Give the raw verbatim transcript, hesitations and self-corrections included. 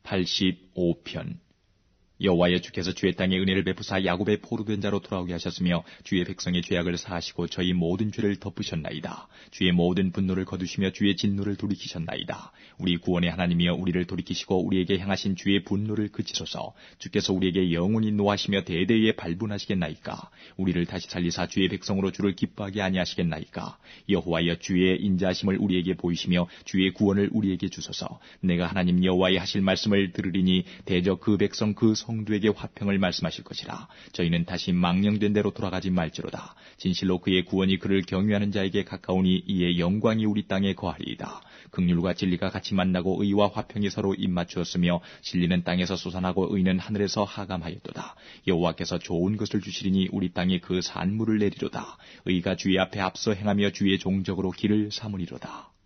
팔십오 편. 여호와여, 주께서 주의 땅에 은혜를 베푸사 야곱의 포로된 자로 돌아오게 하셨으며 주의 백성의 죄악을 사하시고 저희 모든 죄를 덮으셨나이다. 주의 모든 분노를 거두시며 주의 진노를 돌이키셨나이다. 우리 구원의 하나님이여, 우리를 돌이키시고 우리에게 향하신 주의 분노를 그치소서. 주께서 우리에게 영원히 노하시며 대대에 발분하시겠나이까. 우리를 다시 살리사 주의 백성으로 주를 기뻐하게 아니하시겠나이까. 여호와여, 주의 인자하심을 우리에게 보이시며 주의 구원을 우리에게 주소서. 내가 하나님 여호와의 하실 말씀을 들으리니 대저 그 백성 그 성도에게 화평을 말씀하실 것이라. 저희는 다시 망령된 대로 돌아가지 말지로다. 진실로 그의 구원이 그를 경유하는 자에게 가까우니 이에 영광이 우리 땅에 거하리이다. 긍휼과 진리가 같이 만나고 의와 화평이 서로 입맞추었으며 진리는 땅에서 솟아나고 의는 하늘에서 하감하였도다. 여호와께서 좋은 것을 주시리니 우리 땅에 그 산물을 내리로다. 의가 주의 앞에 앞서 행하며 주의 종적으로 길을 삼으리로다.